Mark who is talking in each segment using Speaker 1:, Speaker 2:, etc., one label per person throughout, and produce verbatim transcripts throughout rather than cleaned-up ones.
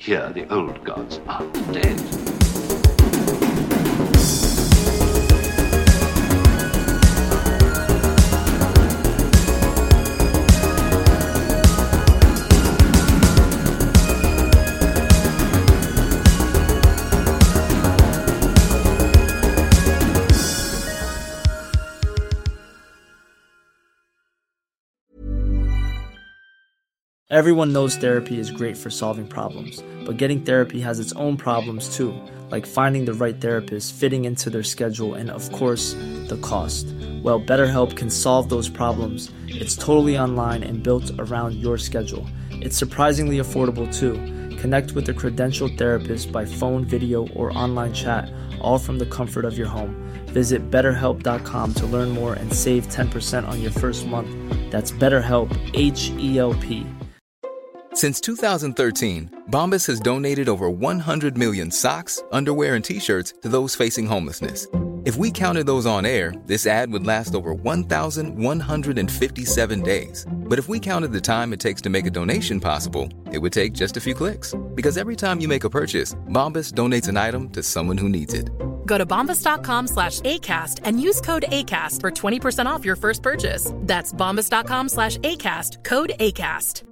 Speaker 1: Here, the old gods are dead.
Speaker 2: Everyone knows therapy is great for solving problems, but getting therapy has its own problems too, like finding the right therapist, fitting into their schedule, and of course, the cost. Well, BetterHelp can solve those problems. It's totally online and built around your schedule. It's surprisingly affordable too. Connect with a credentialed therapist by phone, video, or online chat, all from the comfort of your home. Visit better help dot com to learn more and save ten percent on your first month. That's BetterHelp, H E L P.
Speaker 3: Since two thousand thirteen, Bombas has donated over one hundred million socks, underwear, and T-shirts to those facing homelessness. If we counted those on air, this ad would last over one thousand one hundred fifty-seven days. But if we counted the time it takes to make a donation possible, it would take just a few clicks. Because every time you make a purchase, Bombas donates an item to someone who needs it.
Speaker 4: Go to bombas.com slash ACAST and use code ACAST for twenty percent off your first purchase. That's bombas.com slash ACAST, code ACAST.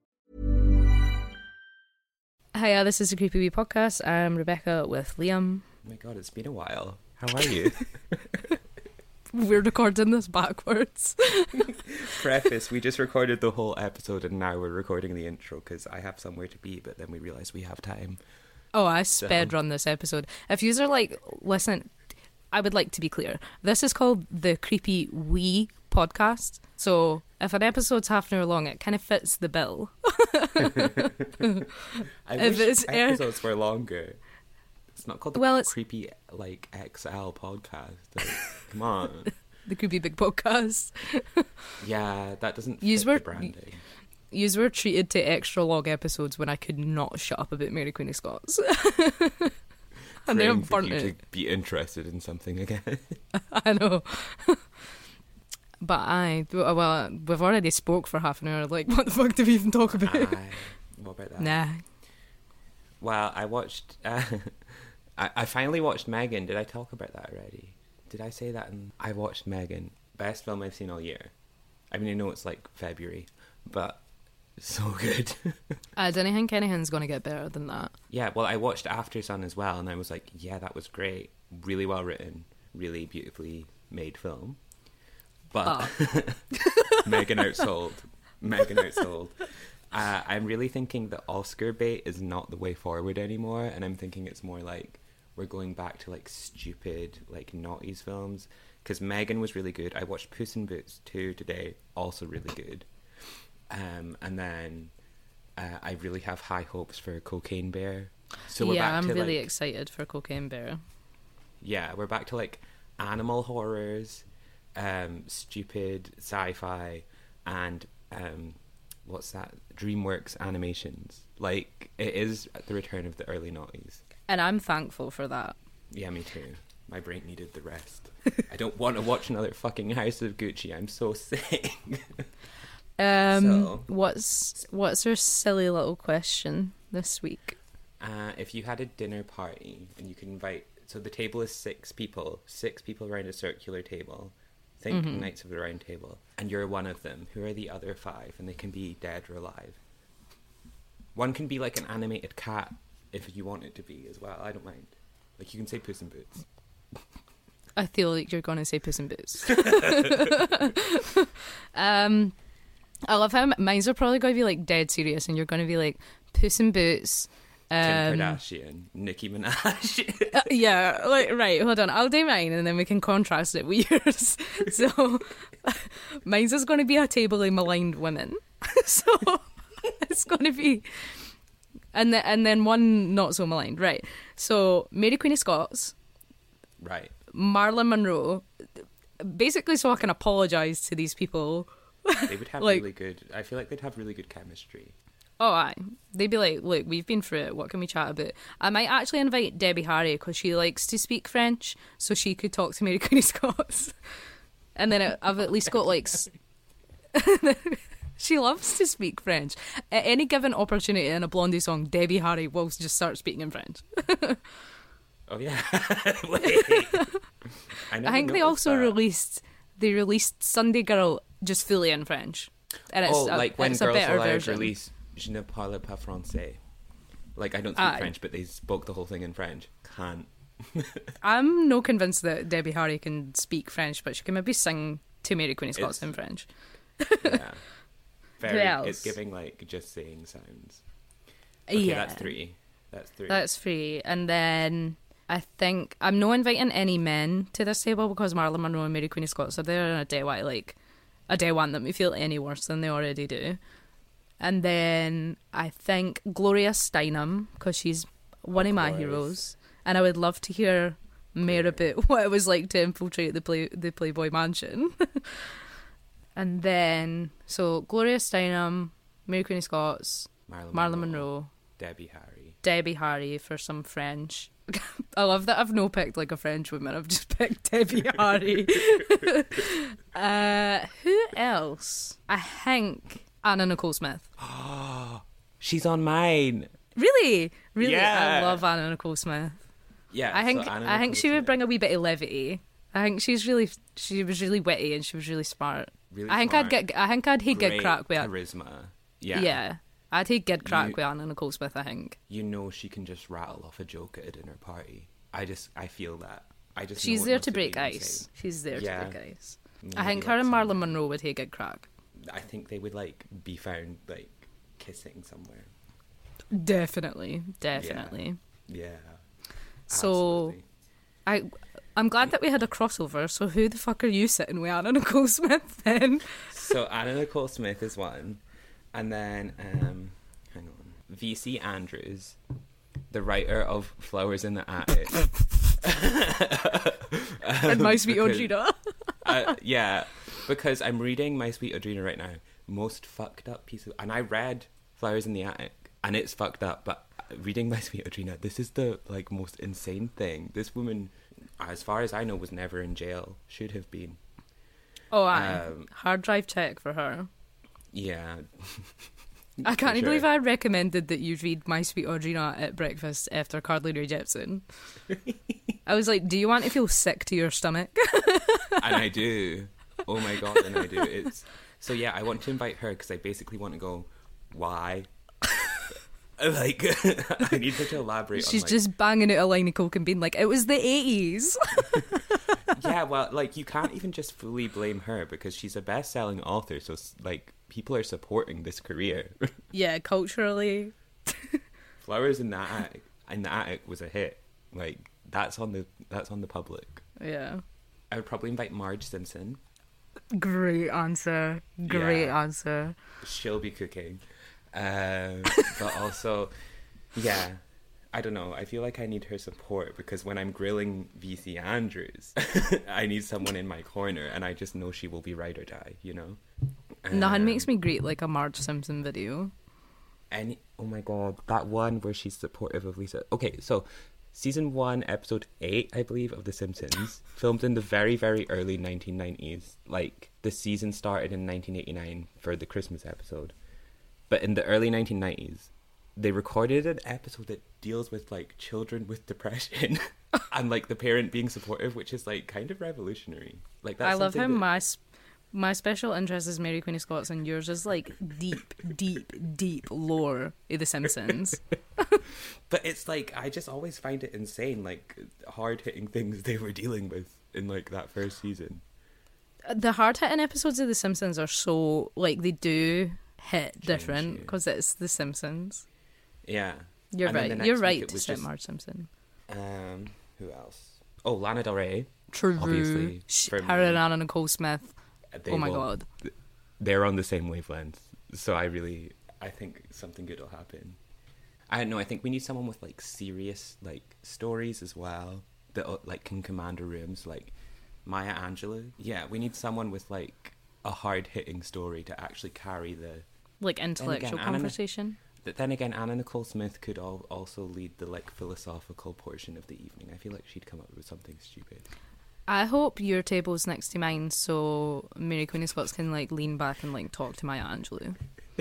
Speaker 5: Hiya, this is the Creepy Wee Podcast. I'm Rebecca with Liam.
Speaker 6: Oh my god, it's been a while. How are you?
Speaker 5: We're recording this backwards.
Speaker 6: Preface, we just recorded the whole episode and now we're recording the intro because I have somewhere to be, but then we realised we have time.
Speaker 5: Oh, I sped run this episode. If you are like, listen, I would like to be clear. This is called the Creepy Wee Podcast. So if an episode's half an hour long, it kind of fits the bill.
Speaker 6: I
Speaker 5: if
Speaker 6: wish
Speaker 5: it's
Speaker 6: episodes air- were longer. It's not called the
Speaker 5: well, it's...
Speaker 6: Creepy like X L podcast. Like, come on.
Speaker 5: The Creepy Big Podcast.
Speaker 6: Yeah, that doesn't
Speaker 5: Yous
Speaker 6: fit
Speaker 5: were,
Speaker 6: the branding.
Speaker 5: Yous were treated to extra long episodes when I could not shut up about Mary Queen of Scots. And then
Speaker 6: for
Speaker 5: burnt
Speaker 6: you
Speaker 5: it.
Speaker 6: to be interested in something again.
Speaker 5: I know. But I, well, we've already spoke for half an hour. Like, what the fuck do we even talk about?
Speaker 6: Aye. What about that?
Speaker 5: Nah.
Speaker 6: Well, I watched, uh, I, I finally watched Megan. Did I talk about that already? Did I say that? In, I watched Megan. Best film I've seen all year. I mean, I know it's like February, but so good.
Speaker 5: I don't think anything's going to get better than that.
Speaker 6: Yeah, well, I watched After Sun as well, and I was like, yeah, that was great. Really well written, really beautifully made film. But oh. Megan outsold. Megan outsold. Uh, I'm really thinking that Oscar bait is not the way forward anymore, and I'm thinking it's more like we're going back to like stupid, like noughties films. Because Megan was really good. I watched Puss in Boots two today, also really good. Um, and then uh, I really have high hopes for Cocaine Bear. So we're
Speaker 5: yeah,
Speaker 6: back
Speaker 5: I'm
Speaker 6: to,
Speaker 5: really
Speaker 6: like,
Speaker 5: excited for Cocaine Bear.
Speaker 6: Yeah, we're back to like animal horrors. Um, stupid sci-fi and um, what's that? DreamWorks animations. Like, it is the return of the early noughties.
Speaker 5: And I'm thankful for that.
Speaker 6: Yeah, me too. My brain needed the rest. I don't want to watch another fucking House of Gucci. I'm so sick.
Speaker 5: um,
Speaker 6: so,
Speaker 5: what's what's our silly little question this week?
Speaker 6: Uh, if you had a dinner party and you could invite, so the table is six people, six people around a circular table. Think mm-hmm. Knights of the Round Table. And you're one of them. Who are the other five? And they can be dead or alive. One can be like an animated cat if you want it to be as well. I don't mind. Like, you can say Puss in Boots.
Speaker 5: I feel like you're going to say Puss in Boots. um, I love how mine's are probably going to be like dead serious and you're going to be like Puss in Boots. Um,
Speaker 6: Kim Kardashian, Nicki Minaj.
Speaker 5: uh, yeah, like, right, hold on. I'll do mine and then we can contrast it with yours. So, mine's is going to be a table of maligned women. So, it's going to be... And, the, and then one not so maligned, right. So, Mary Queen of Scots.
Speaker 6: Right.
Speaker 5: Marilyn Monroe. Basically so I can apologise to these people.
Speaker 6: They would have
Speaker 5: like,
Speaker 6: really good... I feel like they'd have really good chemistry.
Speaker 5: Oh, aye. They'd be like, look, we've been through it. What can we chat about? I might actually invite Debbie Harry because she likes to speak French, so she could talk to Mary Queen of Scots. And then I've at least got like... She loves to speak French. At any given opportunity in a Blondie song, Debbie Harry will just start speaking in French.
Speaker 6: Oh yeah. Wait. I,
Speaker 5: I think they also
Speaker 6: that.
Speaker 5: released they released Sunday Girl just fully in French, and it's
Speaker 6: oh,
Speaker 5: a,
Speaker 6: like when
Speaker 5: it's
Speaker 6: Girls
Speaker 5: a better
Speaker 6: Alive
Speaker 5: version.
Speaker 6: released Je ne parle pas français. Like, I don't speak
Speaker 5: Aye.
Speaker 6: French, but they spoke the whole thing in French. Can't.
Speaker 5: I'm no convinced that Debbie Harry can speak French, but she can maybe sing to Mary Queen of Scots
Speaker 6: It's-
Speaker 5: in French.
Speaker 6: Yeah. Very.
Speaker 5: else?
Speaker 6: It's giving like just saying sounds. Okay,
Speaker 5: yeah,
Speaker 6: that's three. That's three.
Speaker 5: That's free. And then I think I'm not inviting any men to this table because Marilyn Monroe and Mary Queen of Scots are there, and I don't want like I don't want them to feel any worse than they already do. And then I think Gloria Steinem, because she's one of,
Speaker 6: Of
Speaker 5: my
Speaker 6: course.
Speaker 5: heroes, and I would love to hear more about what it was like to infiltrate the play the Playboy Mansion. And then so Gloria Steinem, Mary Queen of Scots,
Speaker 6: Marilyn,
Speaker 5: Marilyn
Speaker 6: Monroe,
Speaker 5: Monroe,
Speaker 6: Debbie Harry.
Speaker 5: Debbie Harry for some French. I love that I've no picked like a French woman. I've just picked Debbie Harry. uh, who else? I think Anna Nicole Smith.
Speaker 6: She's on mine.
Speaker 5: Really, really, I
Speaker 6: Yeah.
Speaker 5: love Anna Nicole Smith.
Speaker 6: Yeah.
Speaker 5: I think
Speaker 6: so Anna
Speaker 5: I think
Speaker 6: Nicole
Speaker 5: she would
Speaker 6: Smith.
Speaker 5: bring a wee bit of levity. I think she's really she was really witty and she was really smart.
Speaker 6: Really
Speaker 5: I think
Speaker 6: smart.
Speaker 5: I'd get I think I'd hate good
Speaker 6: Great
Speaker 5: crack with
Speaker 6: charisma. Yeah.
Speaker 5: yeah. I'd hate good crack
Speaker 6: You-
Speaker 5: with Anna Nicole Smith. I think
Speaker 6: You know she can just rattle off a joke at a dinner party. I just I feel that. I just.
Speaker 5: she's
Speaker 6: know it
Speaker 5: there
Speaker 6: must
Speaker 5: to
Speaker 6: have
Speaker 5: break
Speaker 6: been
Speaker 5: ice.
Speaker 6: insane.
Speaker 5: She's there
Speaker 6: Yeah.
Speaker 5: to break ice. I
Speaker 6: Maybe
Speaker 5: think her
Speaker 6: like
Speaker 5: and
Speaker 6: some-
Speaker 5: Marilyn Monroe would hate good crack.
Speaker 6: I think they would like be found like kissing somewhere.
Speaker 5: Definitely, definitely.
Speaker 6: Yeah.
Speaker 5: So-
Speaker 6: Absolutely.
Speaker 5: I I'm glad that we had a crossover. So who the fuck are you sitting with, Anna Nicole Smith? Then
Speaker 6: So Anna Nicole Smith is one, and then um, hang on, V C Andrews, the writer of Flowers in the Attic,
Speaker 5: and My Sweet
Speaker 6: because-
Speaker 5: Audrina.
Speaker 6: uh, yeah, because I'm reading My Sweet Audrina right now. Most fucked up piece of, and I read Flowers in the Attic, and it's fucked up. But reading My Sweet Audrina, this is the like most insane thing. This woman, as far as I know, was never in jail. Should have been.
Speaker 5: Oh, aye.
Speaker 6: Um,
Speaker 5: Hard drive check for her.
Speaker 6: Yeah.
Speaker 5: I can't
Speaker 6: For
Speaker 5: even believe
Speaker 6: sure.
Speaker 5: I recommended that you read My Sweet Audrina at breakfast after Carly Rae Jepsen. I was like, do you want to feel sick to your stomach?
Speaker 6: And I do. Oh my god, and I do. It's so yeah. I want to invite her because I basically want to go. Why? Like, I need her to elaborate.
Speaker 5: She's
Speaker 6: on, like,
Speaker 5: just banging out a line of coke and being like, it was the eighties.
Speaker 6: yeah. Well, like you can't even just fully blame her because she's a best-selling author. So like, people are supporting this career.
Speaker 5: Yeah, culturally.
Speaker 6: Flowers in the Attic, in the Attic was a hit. Like that's on the that's on the public.
Speaker 5: Yeah.
Speaker 6: I would probably invite Marge Simpson.
Speaker 5: Great answer. Great
Speaker 6: Yeah.
Speaker 5: answer.
Speaker 6: She'll be cooking. Um, but also, yeah, I don't know. I feel like I need her support because when I'm grilling V C Andrews, I need someone in my corner, and I just know she will be ride or die, you know?
Speaker 5: Nothing
Speaker 6: Um,
Speaker 5: makes me great like a Marge Simpson video.
Speaker 6: Any, oh my god, that one where she's supportive of Lisa. Okay, so season one, episode eight, I believe, of The Simpsons, filmed in the very, very early nineteen nineties. Like, the season started in nineteen eighty-nine for the Christmas episode. But in the early nineteen nineties, they recorded an episode that deals with, like, children with depression and, like, the parent being supportive, which is, like, kind of revolutionary. Like, that's
Speaker 5: I love how
Speaker 6: something that-
Speaker 5: my s- my special interest is Mary Queen of Scots and yours is like deep, deep, deep lore of The Simpsons.
Speaker 6: But it's like, I just always find it insane, like, hard-hitting things they were dealing with in, like, that first season.
Speaker 5: The hard-hitting episodes of The Simpsons are so, like, they do hit different
Speaker 6: you.
Speaker 5: because it's The Simpsons.
Speaker 6: Yeah.
Speaker 5: You're
Speaker 6: And then the
Speaker 5: right.
Speaker 6: next
Speaker 5: You're
Speaker 6: week
Speaker 5: right
Speaker 6: it
Speaker 5: to
Speaker 6: was
Speaker 5: say
Speaker 6: just-
Speaker 5: Marge Simpson.
Speaker 6: Um, who else? Oh, Lana Del Rey.
Speaker 5: True.
Speaker 6: Obviously,
Speaker 5: Sh-
Speaker 6: for
Speaker 5: Her
Speaker 6: me.
Speaker 5: and Anna Nicole Smith.
Speaker 6: They
Speaker 5: Oh my
Speaker 6: will-
Speaker 5: god.
Speaker 6: They're on the same wavelength. So I really, I think something good will happen. I don't know, I think we need someone with, like, serious, like, stories as well that, uh, like, can command a room. So, like, Maya Angelou. Yeah, we need someone with, like, a hard-hitting story to actually carry the...
Speaker 5: Like intellectual
Speaker 6: Anna-
Speaker 5: conversation.
Speaker 6: But then again, Anna Nicole Smith could al- also lead the, like, philosophical portion of the evening. I feel like she'd come up with something stupid.
Speaker 5: I hope your table's next to mine so Mary Queen of Scots can like lean back and like talk to Maya Angelou.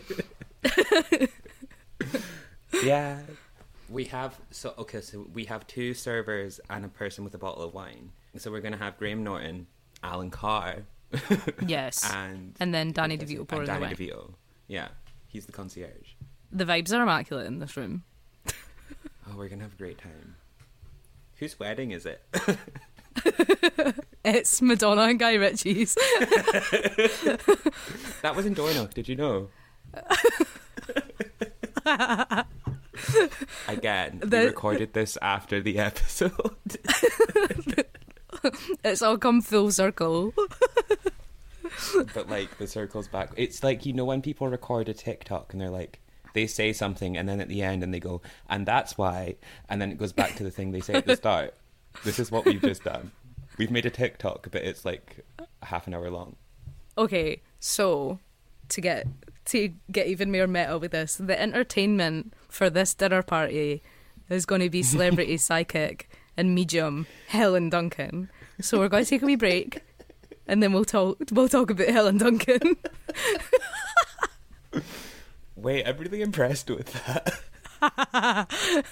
Speaker 6: Yeah. We have so okay, so we have two servers and a person with a bottle of wine. So we're gonna have Graham Norton, Alan Carr,
Speaker 5: yes,
Speaker 6: and
Speaker 5: and then Danny DeVito pouring the
Speaker 6: Danny
Speaker 5: wine.
Speaker 6: DeVito. Yeah, he's the concierge.
Speaker 5: The vibes are immaculate in this room.
Speaker 6: Oh, we're gonna have a great time. Whose wedding is it?
Speaker 5: It's Madonna and Guy Ritchie's.
Speaker 6: That was in Dornoch, did you know? Again,
Speaker 5: The-
Speaker 6: we recorded this after the episode.
Speaker 5: It's all come full circle.
Speaker 6: But like the circle's back. It's like, you know, when people record a TikTok and they're like, they say something and then at the end and they go, and that's why, and then it goes back to the thing they say at the start. This is what we've just done. We've made a TikTok, but it's like half an hour long.
Speaker 5: Okay, so to get to get even more meta with this, the entertainment for this dinner party is going to be celebrity psychic and medium Helen Duncan. So we're going to take a wee break, and then we'll talk. We'll talk about Helen Duncan.
Speaker 6: Wait, I'm really impressed with that.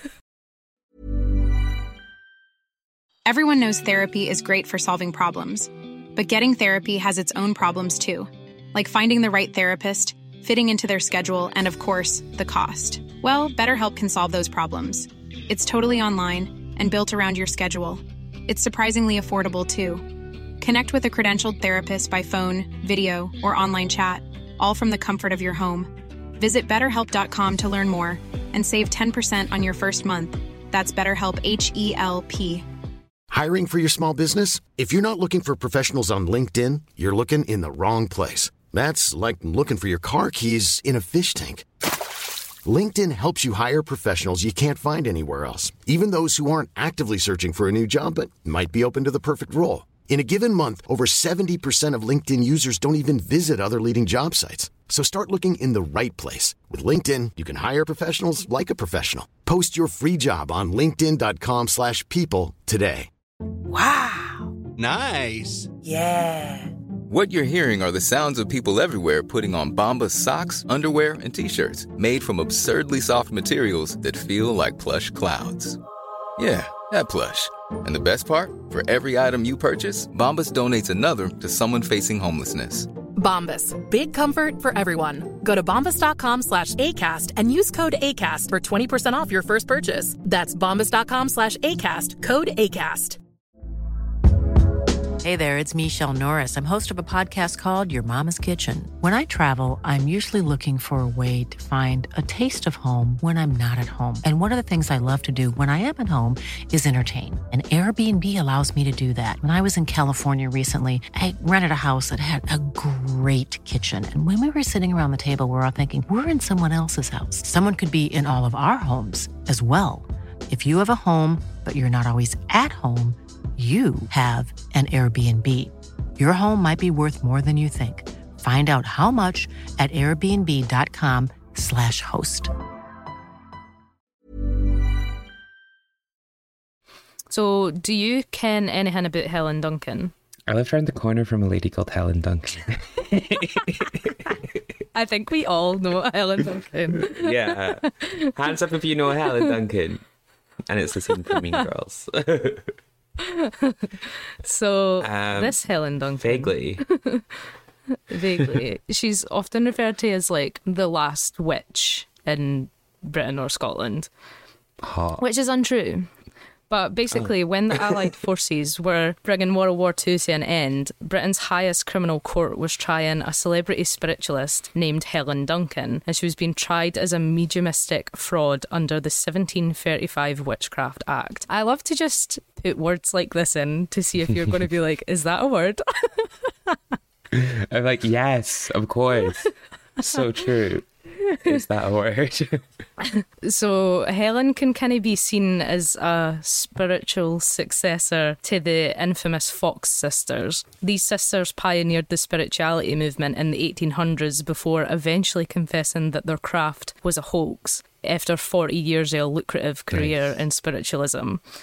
Speaker 7: Everyone knows therapy is great for solving problems, but getting therapy has its own problems too, like finding the right therapist, fitting into their schedule, and of course, the cost. Well, BetterHelp can solve those problems. It's totally online and built around your schedule. It's surprisingly affordable too. Connect with a credentialed therapist by phone, video, or online chat, all from the comfort of your home. Visit better help dot com to learn more and save ten percent on your first month. That's BetterHelp, H E L P.
Speaker 8: Hiring for your small business? If you're not looking for professionals on LinkedIn, you're looking in the wrong place. That's like looking for your car keys in a fish tank. LinkedIn helps you hire professionals you can't find anywhere else, even those who aren't actively searching for a new job but might be open to the perfect role. In a given month, over seventy percent of LinkedIn users don't even visit other leading job sites. So start looking in the right place. With LinkedIn, you can hire professionals like a professional. Post your free job on linkedin dot com slash people today.
Speaker 9: Wow.
Speaker 10: Nice.
Speaker 9: Yeah.
Speaker 3: What you're hearing are the sounds of people everywhere putting on Bombas socks, underwear, and T-shirts made from absurdly soft materials that feel like plush clouds. Yeah, that plush. And the best part? For every item you purchase, Bombas donates another to someone facing homelessness.
Speaker 4: Bombas. Big comfort for everyone. Go to bombas.com slash ACAST and use code ACAST for twenty percent off your first purchase. That's bombas.com slash ACAST. Code ACAST.
Speaker 9: Hey there, it's Michelle Norris. I'm host of a podcast called Your Mama's Kitchen. When I travel, I'm usually looking for a way to find a taste of home when I'm not at home. And one of the things I love to do when I am at home is entertain. And Airbnb allows me to do that. When I was in California recently, I rented a house that had a great kitchen. And when we were sitting around the table, we were all thinking, we're in someone else's house. Someone could be in all of our homes as well. If you have a home, but you're not always at home, you have an Airbnb. Your home might be worth more than you think. Find out how much at airbnb.com slash host.
Speaker 5: So, do you ken anything about Helen Duncan?
Speaker 6: I lived around the corner from a lady called Helen Duncan.
Speaker 5: I think we all know Helen Duncan.
Speaker 6: Yeah. Hands up if you know Helen Duncan. And it's the same for Mean Girls.
Speaker 5: So,
Speaker 6: Um,
Speaker 5: this Helen Duncan.
Speaker 6: Vaguely.
Speaker 5: Vaguely. She's often referred to as like the last witch in Britain or Scotland,
Speaker 6: Hot.
Speaker 5: which is untrue. But basically, when the Allied forces were bringing World War Two to an end, Britain's highest criminal court was trying a celebrity spiritualist named Helen Duncan, and she was being tried as a mediumistic fraud under the seventeen thirty-five Witchcraft Act. I love to just put words like this in to see if you're going to be like, is that a word?
Speaker 6: I'm like, yes, of course. So true. Is that a word?
Speaker 5: So Helen can kind of be seen as a spiritual successor to the infamous Fox sisters. These sisters pioneered the spirituality movement in the eighteen hundreds before eventually confessing that their craft was a hoax after forty years of a lucrative career
Speaker 6: Nice.
Speaker 5: in spiritualism.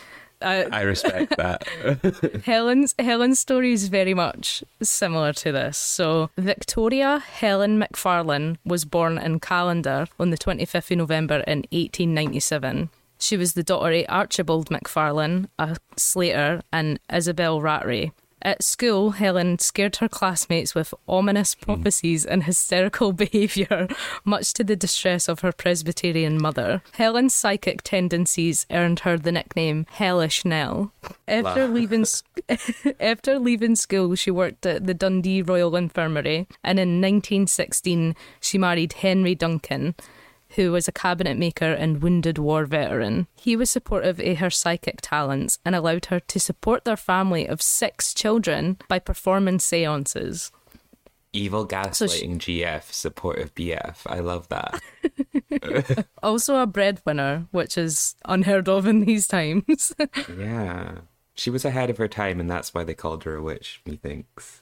Speaker 5: Uh,
Speaker 6: I respect that.
Speaker 5: Helen's Helen's story is very much similar to this. So Victoria Helen McFarlane was born in Callander on the twenty-fifth of November in eighteen ninety-seven. She was the daughter of Archibald McFarlane, a slater, and Isabel Rattray. At school, Helen scared her classmates with ominous prophecies and hysterical behaviour, much to the distress of her Presbyterian mother. Helen's psychic tendencies earned her the nickname Hellish Nell. After leaving, after leaving school, she worked at the Dundee Royal Infirmary, and in nineteen sixteen she married Henry Duncan, who was a cabinet maker and wounded war veteran. He was supportive of her psychic talents and allowed her to support their family of six children by performing seances.
Speaker 6: Evil gaslighting
Speaker 5: So she-
Speaker 6: G F, supportive B F. I love that.
Speaker 5: Also a breadwinner, which is unheard of in these times.
Speaker 6: Yeah. She was ahead of her time, and that's why they called her a witch, methinks.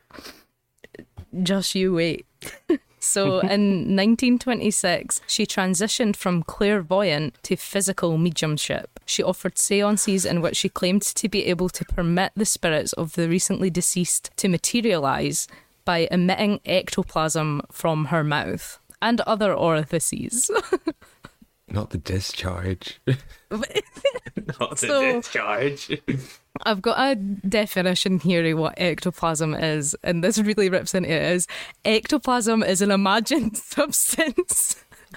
Speaker 5: Just you wait. So in nineteen twenty-six, she transitioned from clairvoyant to physical mediumship. She offered seances in which she claimed to be able to permit the spirits of the recently deceased to materialise by emitting ectoplasm from her mouth and other orifices.
Speaker 6: Not the discharge. Not the
Speaker 5: So-
Speaker 6: discharge.
Speaker 5: I've got a definition here of what ectoplasm is, and this really rips into it. Is ectoplasm is an imagined substance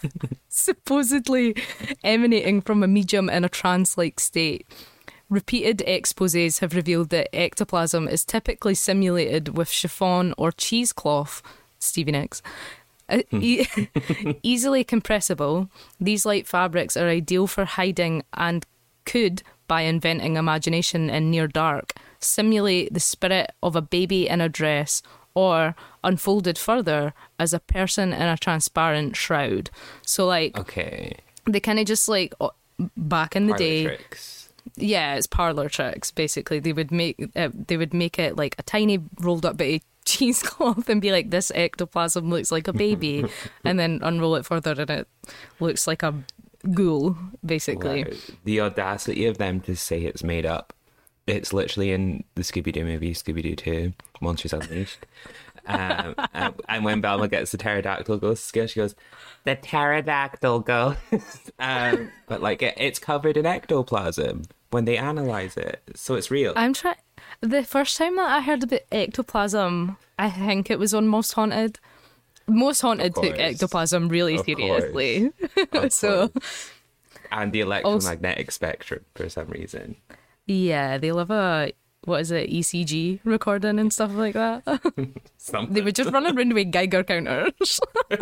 Speaker 5: supposedly emanating from a medium in a trance-like state. Repeated exposés have revealed that ectoplasm is typically simulated with chiffon or cheesecloth, Stevie Nicks. Uh, e- easily compressible, these light fabrics are ideal for hiding and could, by inventing imagination in near dark, simulate the spirit of a baby in a dress, or, unfolded further, as a person in a transparent shroud. So, like,
Speaker 6: Okay.
Speaker 5: they kind of just, like, o- back in the
Speaker 6: Parlor
Speaker 5: day...
Speaker 6: tricks.
Speaker 5: Yeah, it's parlor tricks, basically. They would make uh, they would make it like a tiny rolled up bit of cheesecloth and be like, this ectoplasm looks like a baby, and then unroll it further and it looks like a ghoul, basically.
Speaker 6: Wow. The audacity of them to say it's made up. It's literally in the Scooby-Doo movie, Scooby-Doo two, Monsters Unleashed. um, and, and when Velma gets the pterodactyl ghost scale, she goes, the pterodactyl ghost. um, but like it, it's covered in ectoplasm when they analyze it, so it's real.
Speaker 5: I'm trying. The first time that I heard about ectoplasm, I think it was on Most Haunted. Most Haunted took
Speaker 6: course.
Speaker 5: ectoplasm really
Speaker 6: Of
Speaker 5: seriously.
Speaker 6: Of
Speaker 5: so
Speaker 6: course. And the electromagnetic spectrum for some reason.
Speaker 5: yeah, they love a what is it, E C G recording and stuff like that.
Speaker 6: Something.
Speaker 5: They would just run around with Geiger counters.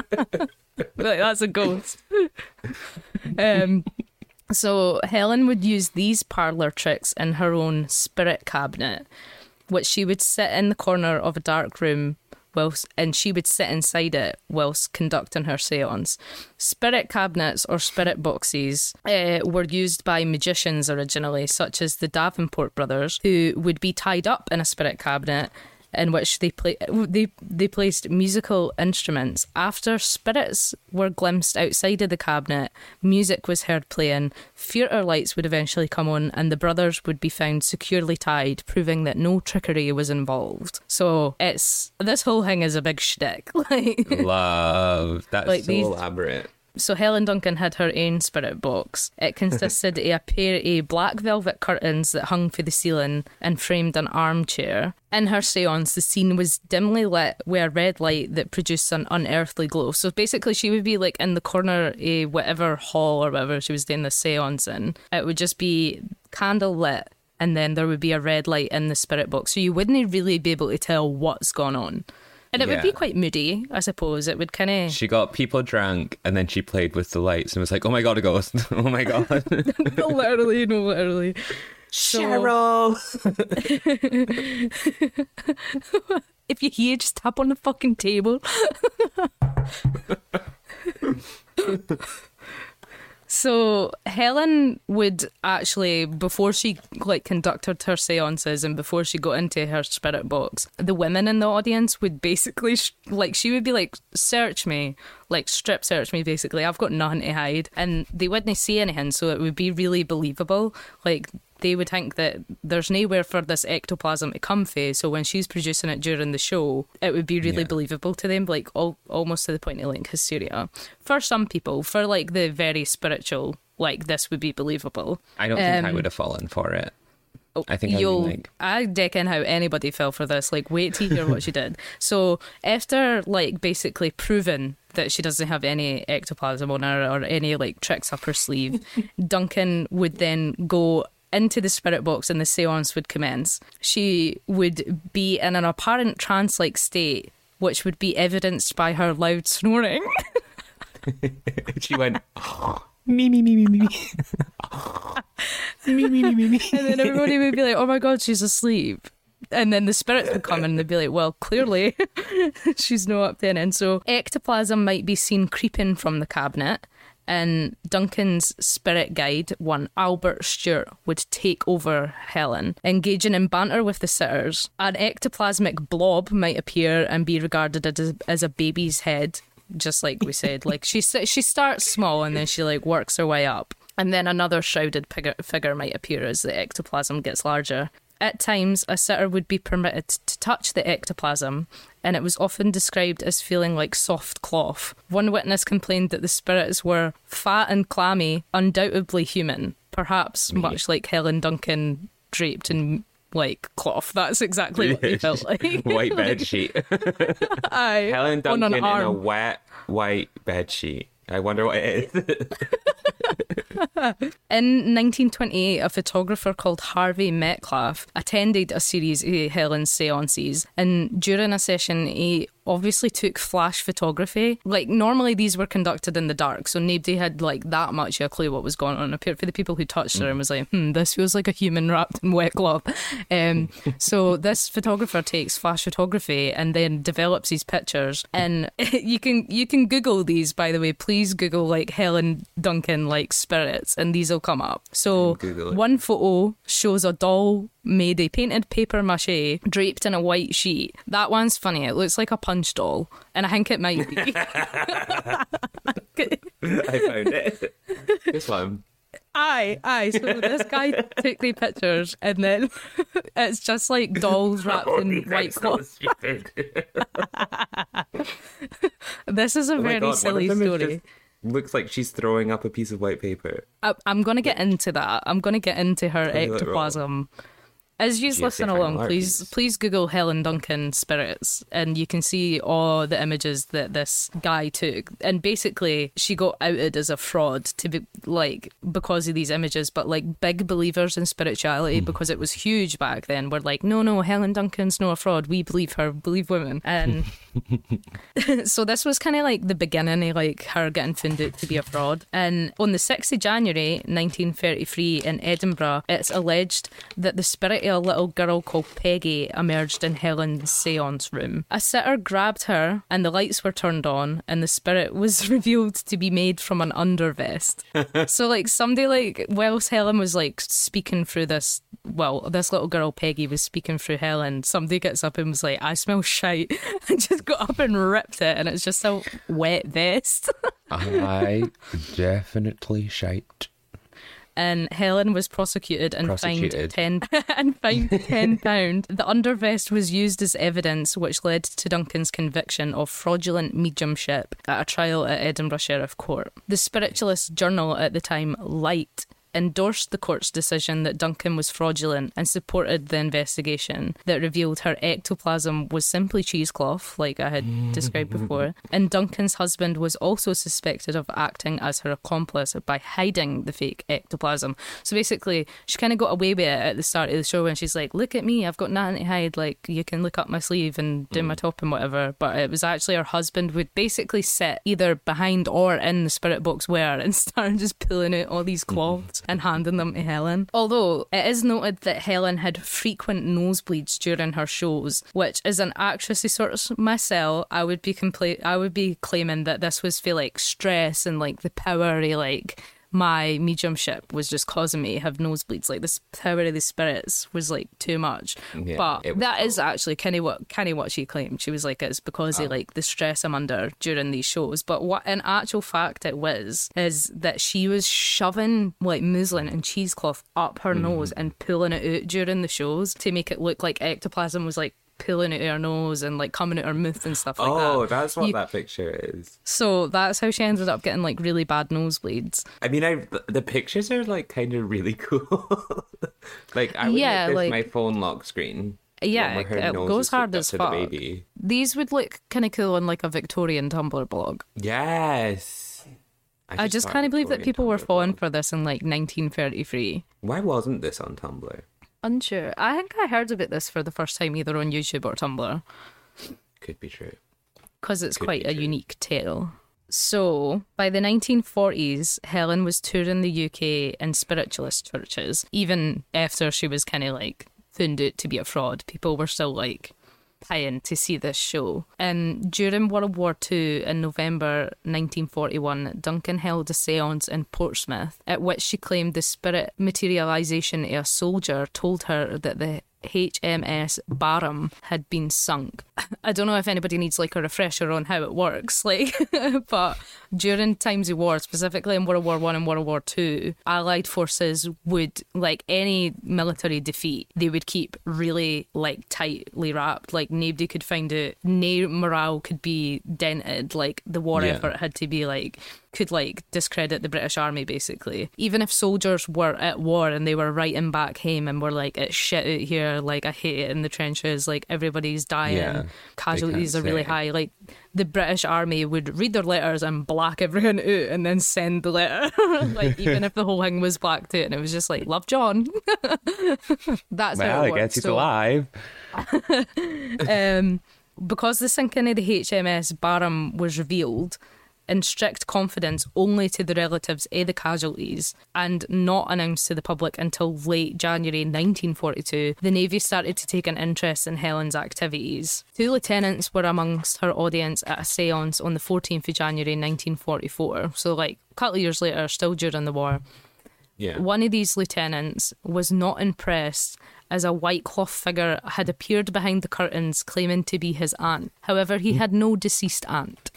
Speaker 5: Like, that's a ghost. um, so Helen would use these parlour tricks in her own spirit cabinet, which she would sit in the corner of a dark room whilst, and she would sit inside it whilst conducting her seance. Spirit cabinets or spirit boxes uh, were used by magicians originally, such as the Davenport brothers, who would be tied up in a spirit cabinet in which they play they they placed musical instruments. After spirits were glimpsed outside of the cabinet, music was heard playing, theatre lights would eventually come on, and the brothers would be found securely tied, proving that no trickery was involved. So it's this whole thing is a big shtick. Like,
Speaker 6: Love. That's
Speaker 5: Like
Speaker 6: so
Speaker 5: these-
Speaker 6: elaborate.
Speaker 5: so Helen Duncan had her own spirit box. It consisted of a pair of black velvet curtains that hung from the ceiling and framed an armchair. In her seance, the scene was dimly lit with a red light that produced an unearthly glow. So basically she would be like in the corner of whatever hall or whatever she was doing the seance in. It would just be candle lit, and then there would be a red light in the spirit box. So you wouldn't really be able to tell what's going on. And it would be
Speaker 6: Yeah.
Speaker 5: quite moody, I suppose. It would kind of...
Speaker 6: She got people drunk and then she played with the lights and was like, oh my god, a ghost. Oh my god.
Speaker 5: no, literally, no, literally. So, if you hear, just tap on the fucking table. So Helen would actually, before she like conducted her seances and before she got into her spirit box, the women in the audience would basically sh- like she would be like, search me, like strip search me basically, I've got nothing to hide, and they wouldn't say anything, so it would be really believable. Like they would think that there's nowhere for this ectoplasm to come from, so when she's producing it during the show, it would be really
Speaker 6: Yeah.
Speaker 5: believable to them, like all, almost to the point of like hysteria. For some people, for like the very spiritual, like this would be believable.
Speaker 6: I don't think I
Speaker 5: Um,
Speaker 6: would have fallen for it. I think I'd be
Speaker 5: You'll,
Speaker 6: like,
Speaker 5: I reckon how anybody fell for this. Like, wait till you hear what she did. So after like basically proving that she doesn't have any ectoplasm on her or any like tricks up her sleeve, Duncan would then go into the spirit box and the seance would commence. She would be in an apparent trance-like state, which would be evidenced by her loud snoring.
Speaker 6: she went, me, me, me, me, me, me. me, me, me, me, me.
Speaker 5: And then everybody would be like, oh my God, she's asleep. And then the spirits would come in and they'd be like, well, clearly she's not up then. And so ectoplasm might be seen creeping from the cabinet, and Duncan's spirit guide, one Albert Stewart, would take over Helen, engaging in banter with the sitters. An ectoplasmic blob might appear and be regarded as, as a baby's head, just like we said. Like she she starts small and then she like works her way up. And then another shrouded figure, figure might appear as the ectoplasm gets larger. At times, a sitter would be permitted to touch the ectoplasm, and it was often described as feeling like soft cloth. One witness complained that the spirits were fat and clammy, undoubtedly human, perhaps much like Helen Duncan draped in like cloth. That's exactly what they felt like.
Speaker 6: White bed sheet.
Speaker 5: Aye,
Speaker 6: Helen
Speaker 5: on
Speaker 6: Duncan
Speaker 5: an
Speaker 6: in a
Speaker 5: arm.
Speaker 6: wet white bed sheet. I wonder what it is.
Speaker 5: In nineteen twenty-eight, a photographer called Harvey Metcalf attended a series of Helen's seances, and during a session he obviously took flash photography. Like, normally these were conducted in the dark, so nobody had like that much of a clue what was going on. For the people who touched her and was like, hmm, this feels like a human wrapped in wet cloth. Um, so this photographer takes flash photography and then develops these pictures, and you can you can Google these, by the way. Please Google like Helen Duncan like spirits, and these will come up. So one photo shows a doll made of painted paper mache draped in a white sheet. That one's funny. It looks like a punch doll, and I think it might be.
Speaker 6: I found it. This one.
Speaker 5: Aye, aye. So this guy took the pictures, and then it's just like dolls wrapped
Speaker 6: Oh,
Speaker 5: in white cloth. This is a
Speaker 6: Oh my
Speaker 5: very
Speaker 6: God, one
Speaker 5: silly
Speaker 6: of them is
Speaker 5: story.
Speaker 6: just- looks like she's throwing up a piece of white paper.
Speaker 5: I, I'm going to get into that. I'm going to get into her
Speaker 6: Tell me that
Speaker 5: ectoplasm. As you
Speaker 6: G S A
Speaker 5: listen
Speaker 6: Final
Speaker 5: along,
Speaker 6: Art
Speaker 5: please
Speaker 6: piece.
Speaker 5: please Google Helen Duncan spirits, and you can see all the images that this guy took. And basically, she got outed as a fraud to be like because of these images. But like big believers in spirituality, because it was huge back then, were like, no, no, Helen Duncan's no a fraud. We believe her, believe women. And so this was kind of like the beginning of like her getting found out to be a fraud. And on the sixth of January nineteen thirty-three in Edinburgh, it's alleged that the spirit of a little girl called Peggy emerged in Helen's seance room. A sitter grabbed her and the lights were turned on, and the spirit was revealed to be made from an undervest. So like somebody like whilst Helen was like speaking through this, well, this little girl Peggy was speaking through Helen, somebody gets up and was like, I smell shite, and just got up and ripped it, and it's just a wet vest.
Speaker 6: I definitely shite.
Speaker 5: And Helen was prosecuted and
Speaker 6: Prosecuted.
Speaker 5: fined ten and fined ten pound. The undervest was used as evidence, which led to Duncan's conviction of fraudulent mediumship at a trial at Edinburgh Sheriff Court. The spiritualist journal at the time, Light, endorsed the court's decision that Duncan was fraudulent and supported the investigation that revealed her ectoplasm was simply cheesecloth, like I had described before. And Duncan's husband was also suspected of acting as her accomplice by hiding the fake ectoplasm. So basically, she kind of got away with it at the start of the show when she's like, look at me, I've got nothing to hide, like you can look up my sleeve and do my top and whatever. But it was actually her husband would basically sit either behind or in the spirit box where and start just pulling out all these cloths and handing them to Helen. Although it is noted that Helen had frequent nosebleeds during her shows, which as an actress sort of myself, I would be compla- I would be claiming that this was for like stress and like the power of like my mediumship was just causing me to have nosebleeds. Like, this power of the spirits was like too much.
Speaker 6: Yeah,
Speaker 5: but
Speaker 6: was
Speaker 5: that
Speaker 6: cool.
Speaker 5: is actually kind of what kind of what she claimed. She was like, it's because
Speaker 6: Oh.
Speaker 5: of like the stress I'm under during these shows. But what in actual fact it was is that she was shoving like muslin and cheesecloth up her
Speaker 6: Mm-hmm.
Speaker 5: nose and pulling it out during the shows to make it look like ectoplasm was like pulling out her nose and like coming out her mouth and stuff like that.
Speaker 6: Oh, that's what
Speaker 5: You-
Speaker 6: that picture is.
Speaker 5: So that's how she ended up getting like really bad nosebleeds.
Speaker 6: I mean, I the pictures are like kind of really cool. Like, I would
Speaker 5: Yeah,
Speaker 6: make this
Speaker 5: like-
Speaker 6: my phone lock screen.
Speaker 5: Yeah,
Speaker 6: when her
Speaker 5: it
Speaker 6: nose
Speaker 5: goes
Speaker 6: is
Speaker 5: hard
Speaker 6: hooked up
Speaker 5: as
Speaker 6: to
Speaker 5: fuck.
Speaker 6: the baby.
Speaker 5: These would look kind of cool on like a Victorian Tumblr blog.
Speaker 6: Yes.
Speaker 5: I just
Speaker 6: thought
Speaker 5: can't believe that
Speaker 6: Victorian
Speaker 5: people were
Speaker 6: Tumblr
Speaker 5: falling
Speaker 6: blog.
Speaker 5: for this in like nineteen thirty-three.
Speaker 6: Why wasn't this on Tumblr?
Speaker 5: Unsure. I think I heard about this for the first time either on YouTube or Tumblr
Speaker 6: Could be true.
Speaker 5: because it's
Speaker 6: Could
Speaker 5: quite
Speaker 6: be
Speaker 5: a
Speaker 6: true.
Speaker 5: unique tale. So, by the nineteen forties, Helen was touring the U K in spiritualist churches. Even after she was kind of like found out to be a fraud, people were still like paying to see this show. And during World War Two, in November nineteen forty-one, Duncan held a seance in Portsmouth at which she claimed the spirit materialisation of a soldier told her that the H M S Barham had been sunk. I don't know if anybody needs like a refresher on how it works, like, but during times of war, specifically in World War One and World War Two, Allied forces would, like any military defeat, they would keep really like tightly wrapped. Like nobody could find out, no morale could be dented. Like the war
Speaker 6: Yeah.
Speaker 5: effort had to be like could like discredit the British Army basically. Even if soldiers were at war and they were writing back home and were like, it's shit out here, like I hate it in the trenches, like everybody's dying,
Speaker 6: Yeah,
Speaker 5: casualties
Speaker 6: they
Speaker 5: are
Speaker 6: can't
Speaker 5: really
Speaker 6: say.
Speaker 5: high. Like the British Army would read their letters and black everyone out and then send the letter. Like even if the whole thing was blacked out and it was just like, love John. That's how
Speaker 6: Well,
Speaker 5: it
Speaker 6: I
Speaker 5: works.
Speaker 6: guess he's
Speaker 5: So-
Speaker 6: alive.
Speaker 5: um, because the sinking of the H M S Barham was revealed in strict confidence only to the relatives of the casualties and not announced to the public until late January nineteen forty-two, the Navy started to take an interest in Helen's activities. Two lieutenants were amongst her audience at a seance on the fourteenth of January nineteen forty-four, so like a couple of years later, still during the war.
Speaker 6: Yeah.
Speaker 5: One of these lieutenants was not impressed as a white cloth figure had appeared behind the curtains claiming to be his aunt. However, he had no deceased aunt.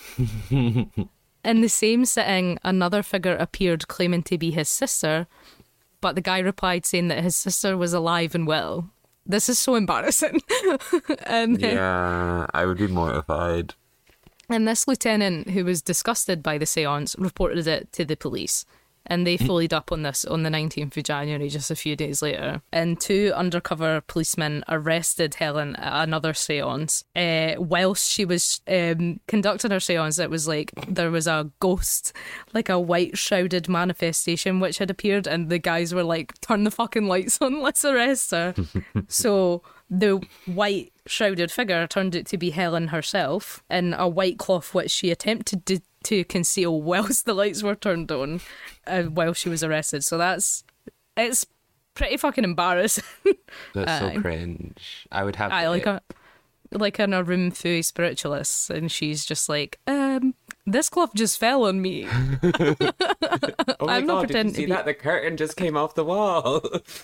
Speaker 5: In the same sitting, another figure appeared claiming to be his sister, but the guy replied saying that his sister was alive and well. This is so embarrassing. and,
Speaker 6: Yeah, I would be mortified.
Speaker 5: and this lieutenant, who was disgusted by the seance, reported it to the police. And they followed up on this on the nineteenth of January, just a few days later. And two undercover policemen arrested Helen at another seance. Uh, whilst she was um, conducting her seance, it was like there was a ghost, like a white shrouded manifestation, which had appeared. And the guys were like, turn the fucking lights on, let's arrest her. So the white shrouded figure turned out to be Helen herself in a white cloth, which she attempted to to conceal whilst the lights were turned on uh, while she was arrested. So that's, it's pretty fucking embarrassing.
Speaker 6: That's so
Speaker 5: Aye.
Speaker 6: cringe. I would have
Speaker 5: I
Speaker 6: to-
Speaker 5: like a like in a room full of spiritualists, and she's just like, um, this cloth just fell on me.
Speaker 6: Oh my
Speaker 5: I'm not
Speaker 6: god, did you
Speaker 5: pretending to
Speaker 6: see
Speaker 5: be-
Speaker 6: that? The curtain just came off the wall.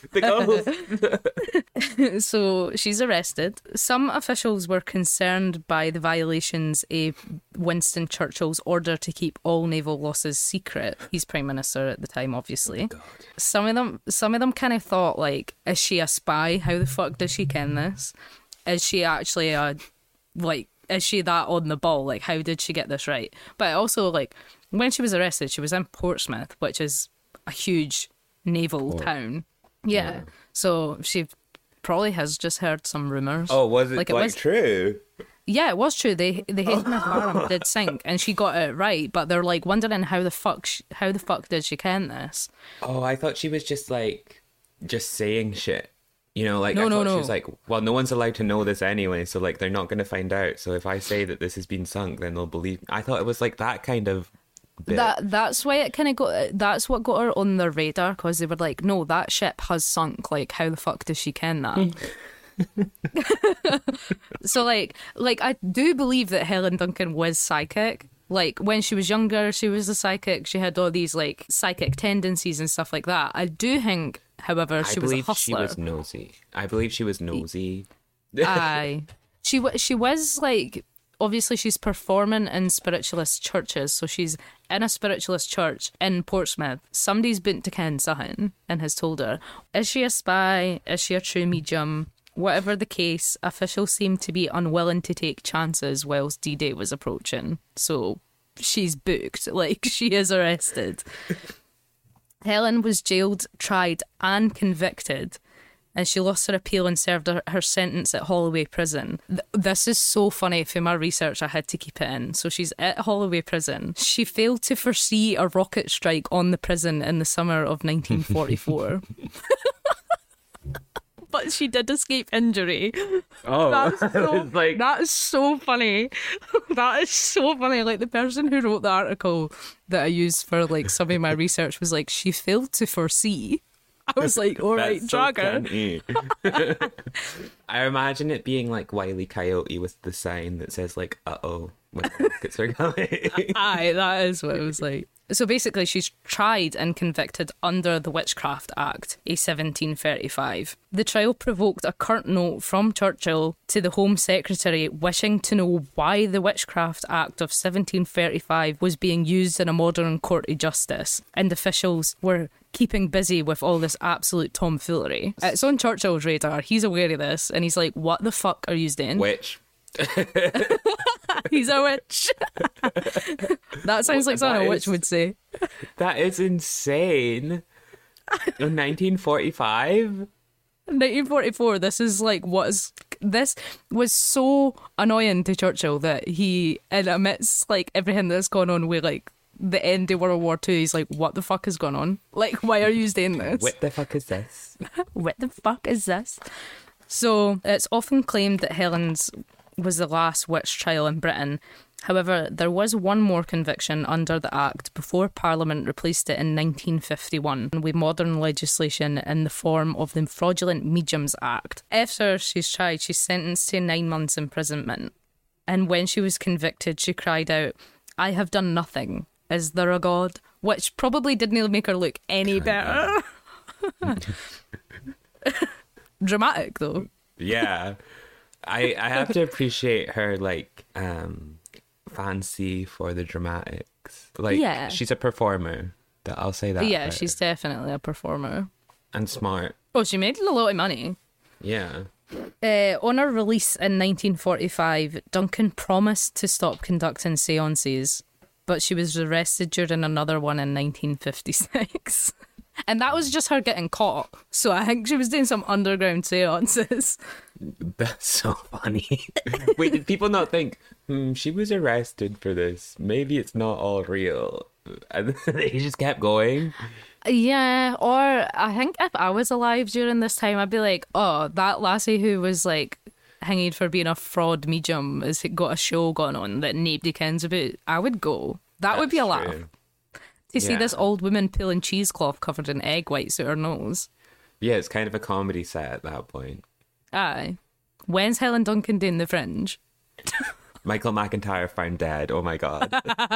Speaker 6: The ghost.
Speaker 5: So she's arrested. Some officials were concerned by the violations of Winston Churchill's order to keep all naval losses secret. He's Prime Minister at the time, obviously. Some of them some of them kind of thought, like, is she a spy? How the fuck does she ken this? Is she actually a, like, is she that on the ball? Like, how did she get this right? But also, like, when she was arrested, she was in Portsmouth, which is a huge naval town. Yeah. So she probably has just heard some rumours.
Speaker 6: Oh, was it
Speaker 5: Like,
Speaker 6: like,
Speaker 5: it was-
Speaker 6: true?
Speaker 5: Yeah, it was true. They the H M S Barham did sink, and she got it right. But they're like wondering how the fuck sh how the fuck did she ken this?
Speaker 6: Oh, I thought she was just like just saying shit. You know, like
Speaker 5: No,
Speaker 6: I
Speaker 5: no,
Speaker 6: thought
Speaker 5: no.
Speaker 6: she was like, well, no one's allowed to know this anyway, so like they're not going to find out. So if I say that this has been sunk, then they'll believe. I thought it was like that kind of bit.
Speaker 5: That that's why it kind of got. That's what got her on their radar, because they were like, no, that ship has sunk. Like, how the fuck does she ken that? So like, like I do believe that Helen Duncan was psychic. Like, when she was younger, she was a psychic. She had all these, like, psychic tendencies and stuff like that. I do think, however, she
Speaker 6: I
Speaker 5: was a
Speaker 6: believe
Speaker 5: hustler.
Speaker 6: she was nosy. I believe she was nosy.
Speaker 5: Aye. She, w- she was, like... Obviously, she's performing in spiritualist churches, so she's in a spiritualist church in Portsmouth. Somebody's been to ken something and has told her, is she a spy? Is she a true medium? Whatever the case, officials seem to be unwilling to take chances whilst D-Day was approaching. So she's booked, like she is arrested. Helen was jailed, tried and convicted, and she lost her appeal and served her, her sentence at Holloway Prison. Th- this is so funny. For my research, I had to keep it in. So she's at Holloway Prison. She failed to foresee a rocket strike on the prison in the summer of nineteen forty-four. But she did escape injury.
Speaker 6: Oh,
Speaker 5: That's so,
Speaker 6: like...
Speaker 5: that is so funny. That is so funny. Like, the person who wrote the article that I used for, like, some of my research was like, she failed to foresee. I was like, all right,
Speaker 6: That's
Speaker 5: drag
Speaker 6: so
Speaker 5: her.
Speaker 6: canny. I imagine it being like Wile E. Coyote with the sign that says like, uh-oh, when the rockets are coming.
Speaker 5: Aye, that is what it was like. So basically, she's tried and convicted under the Witchcraft Act, a seventeen thirty-five. The trial provoked a curt note from Churchill to the Home Secretary wishing to know why the Witchcraft Act of seventeen thirty-five was being used in a modern court of justice, and officials were keeping busy with all this absolute tomfoolery. It's on Churchill's radar. He's aware of this, and he's like, what the fuck are you doing?
Speaker 6: Which...
Speaker 5: He's a witch. That sounds like something a witch would say.
Speaker 6: That is insane. In nineteen forty-five?
Speaker 5: nineteen forty-four, this is like what is... This was so annoying to Churchill that he, and amidst like everything that's gone on with like the end of World War Two, he's like, what the fuck is going on? Like, why are you doing this?
Speaker 6: What the fuck is this?
Speaker 5: What the fuck is this? So it's often claimed that Helen's was the last witch trial in Britain. However, there was one more conviction under the Act before Parliament replaced it in nineteen fifty-one with modern legislation in the form of the Fraudulent Mediums Act. After she's tried, she's sentenced to nine months imprisonment. And when she was convicted, she cried out, "I have done nothing. Is there a God?" Which probably didn't make her look any better. Dramatic, though.
Speaker 6: Yeah. I, I have to appreciate her, like, um, fancy for the dramatics. Like,
Speaker 5: Yeah.
Speaker 6: she's a performer. That I'll say that.
Speaker 5: Yeah,
Speaker 6: about
Speaker 5: she's
Speaker 6: her.
Speaker 5: definitely a performer.
Speaker 6: And smart.
Speaker 5: Oh, she made a lot of money.
Speaker 6: Yeah.
Speaker 5: Uh, on her release in nineteen forty-five, Duncan promised to stop conducting seances, but she was arrested during another one in nineteen fifty-six. And that was just her getting caught. So I think she was doing some underground seances.
Speaker 6: That's so funny. Wait, did people not think, hmm, she was arrested for this? Maybe it's not all real. And they just kept going.
Speaker 5: Yeah, or I think if I was alive during this time, I'd be like, oh, that lassie who was like hanging for being a fraud medium has got a show going on that nobody cares about. I would go. That would be a laugh.
Speaker 6: True.
Speaker 5: To see
Speaker 6: Yeah.
Speaker 5: this old woman pulling cheesecloth covered in egg whites out her nose.
Speaker 6: Yeah, it's kind of a comedy set at that point.
Speaker 5: Aye. When's Helen Duncan doing The Fringe?
Speaker 6: Michael McIntyre found dead. Oh my god.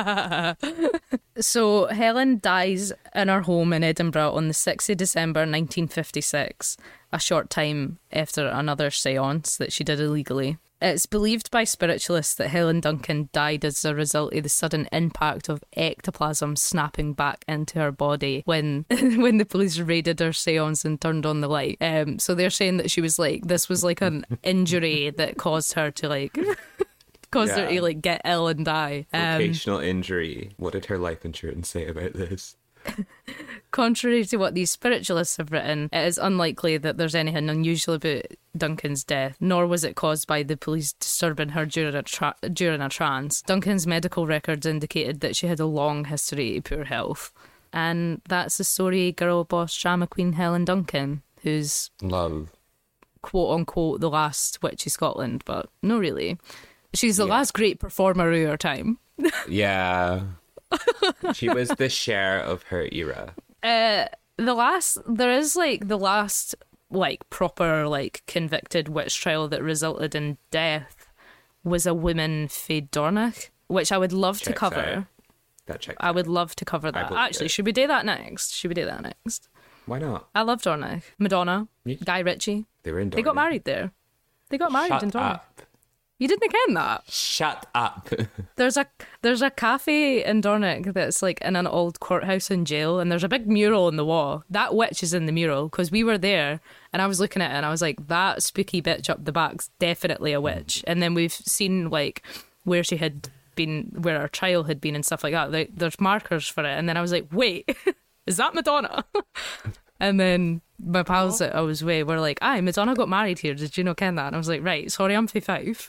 Speaker 5: So Helen dies in her home in Edinburgh on the sixth of December nineteen fifty-six, a short time after another seance that she did illegally. It's believed by spiritualists that Helen Duncan died as a result of the sudden impact of ectoplasm snapping back into her body when when the police raided her seance and turned on the light. Um, so they're saying that she was like, this was like an injury that caused her to like, caused her
Speaker 6: Yeah.
Speaker 5: to like get ill and die. Um,
Speaker 6: Vocational injury. What did her life insurance say about this?
Speaker 5: Contrary to what these spiritualists have written, it is unlikely that there's anything unusual about Duncan's death, nor was it caused by the police disturbing her during a, tra- during a trance. Duncan's medical records indicated that she had a long history of poor health. And that's the story of girl boss drama queen Helen Duncan, who's
Speaker 6: Love.
Speaker 5: quote-unquote the last witch of Scotland, but no really. She's the
Speaker 6: Yeah.
Speaker 5: last great performer of her time.
Speaker 6: Yeah. She was the Cher of her era.
Speaker 5: Uh, the last, there is like the last like proper like convicted witch trial that resulted in death was a woman, Faye Dornoch. which I would love to
Speaker 6: Checks
Speaker 5: cover.
Speaker 6: out. That checks
Speaker 5: I would
Speaker 6: out.
Speaker 5: love to cover that.
Speaker 6: believe
Speaker 5: Actually,
Speaker 6: it.
Speaker 5: should we do that next? Should we do that next?
Speaker 6: Why not?
Speaker 5: I love Dornoch. Madonna,
Speaker 6: Yeah.
Speaker 5: Guy Ritchie.
Speaker 6: They were in
Speaker 5: They got
Speaker 6: Dornoch.
Speaker 5: married there. They got married
Speaker 6: Shut
Speaker 5: in Dornoch.
Speaker 6: up.
Speaker 5: You didn't ken that?
Speaker 6: Shut up.
Speaker 5: There's a there's a cafe in Dornoch that's like in an old courthouse and jail, and there's a big mural on the wall. That witch is in the mural because we were there, and I was looking at it, and I was like, that spooky bitch up the back's definitely a witch. And then we've seen like where she had been, where our trial had been, and stuff like that. Like, there's markers for it, and then I was like, wait, is that Madonna? And then my pals that I was with were like, aye, Madonna got married here. Did you not ken that? And I was like, right, sorry, I'm from Fife.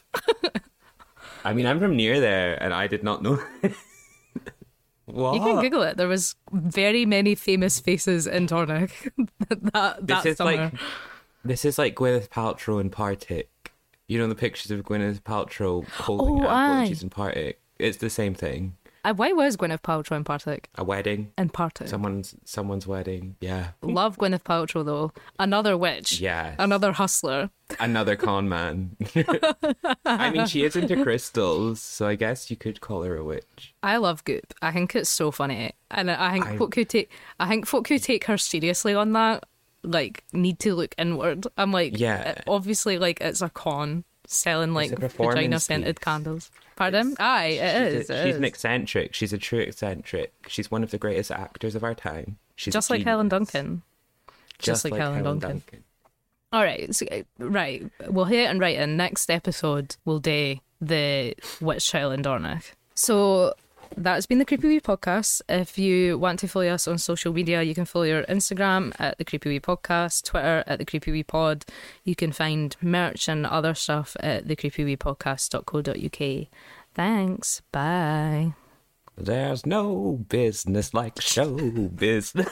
Speaker 6: I mean, I'm from near there, and I did not know. What?
Speaker 5: You can Google it. There was very many famous faces in Dornoch that,
Speaker 6: This
Speaker 5: that
Speaker 6: is
Speaker 5: summer.
Speaker 6: like this is like Gwyneth Paltrow and Partick. You know the pictures of Gwyneth Paltrow holding
Speaker 5: Oh,
Speaker 6: apple
Speaker 5: aye.
Speaker 6: when she's in Partick. It's the same thing.
Speaker 5: Uh, why was Gwyneth Paltrow in Partick?
Speaker 6: A wedding.
Speaker 5: In Partick.
Speaker 6: Someone's someone's wedding. Yeah.
Speaker 5: Love Gwyneth Paltrow though. Another witch.
Speaker 6: Yes.
Speaker 5: Another hustler.
Speaker 6: Another con man. I mean, she is into crystals, so I guess you could call her a witch.
Speaker 5: I love Goop. I think it's so funny, and I think
Speaker 6: I-
Speaker 5: folk who take I think folk who take her seriously on that like need to look inward. I'm like,
Speaker 6: Yeah.
Speaker 5: uh, obviously, like it's a con selling like
Speaker 6: a performance
Speaker 5: vagina scented
Speaker 6: piece.
Speaker 5: candles. Pardon? Aye, it
Speaker 6: she's
Speaker 5: is.
Speaker 6: a-
Speaker 5: it
Speaker 6: she's
Speaker 5: is.
Speaker 6: an eccentric. She's a true eccentric. She's one of the greatest actors of our time. She's
Speaker 5: Just
Speaker 6: a
Speaker 5: like Helen
Speaker 6: genius.
Speaker 5: Duncan.
Speaker 6: Just, like, Helen, Duncan.
Speaker 5: All right, so, uh, right. We'll hit it and write in. Next episode, we'll do the witch trial in Dornoch. So that's been the Creepy Wee Podcast. If you want to follow us on social media, you can follow your Instagram at the Creepy Wee Podcast, Twitter at the Creepy Wee Pod. You can find merch and other stuff at the creepy wee podcast dot co dot uk. Thanks. Bye.
Speaker 6: There's no business like show business.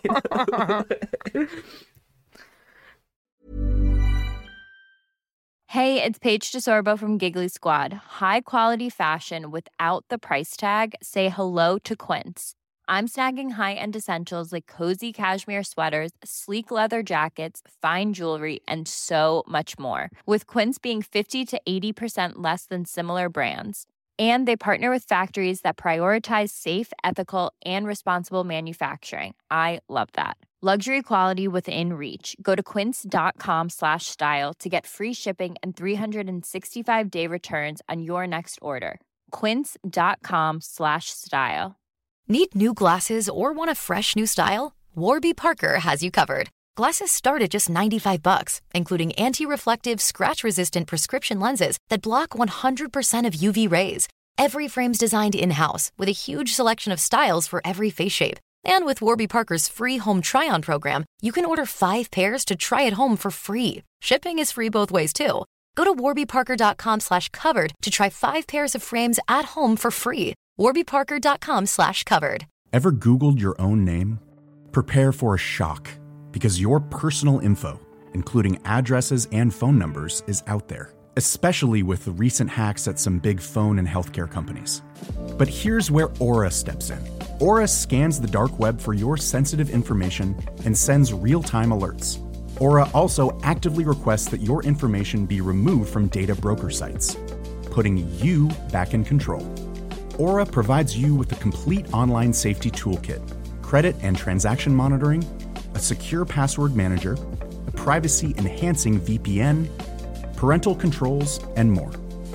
Speaker 10: Hey, it's Paige DeSorbo from Giggly Squad. High quality fashion without the price tag. Say hello to Quince. I'm snagging high-end essentials like cozy cashmere sweaters, sleek leather jackets, fine jewelry, and so much more. With Quince being fifty to eighty percent less than similar brands. And they partner with factories that prioritize safe, ethical, and responsible manufacturing. I love that. Luxury quality within reach. Go to quince.com slash style to get free shipping and three sixty-five day returns on your next order. Quince.com slash style.
Speaker 11: Need new glasses or want a fresh new style? Warby Parker has you covered. Glasses start at just ninety-five bucks, including anti-reflective, scratch-resistant prescription lenses that block one hundred percent of U V rays. Every frame's designed in-house with a huge selection of styles for every face shape. And with Warby Parker's free home try-on program, you can order five pairs to try at home for free. Shipping is free both ways, too. Go to warbyparker.com slash covered to try five pairs of frames at home for free. warbyparker.com slash covered.
Speaker 12: Ever Googled your own name? Prepare for a shock, because your personal info, including addresses and phone numbers, is out there, especially with the recent hacks at some big phone and healthcare companies. But here's where Aura steps in. Aura scans the dark web for your sensitive information and sends real-time alerts. Aura also actively requests that your information be removed from data broker sites, putting you back in control. Aura provides you with a complete online safety toolkit, credit and transaction monitoring, a secure password manager, a privacy-enhancing V P N, parental controls, and more.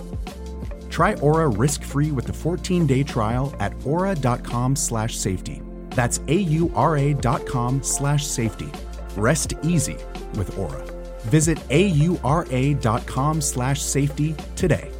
Speaker 12: Try Aura risk-free with a fourteen-day trial at aura.com slash safety. That's A-U-R-A dot com slash safety. Rest easy with Aura. Visit A-U-R-A dot com slash safety today.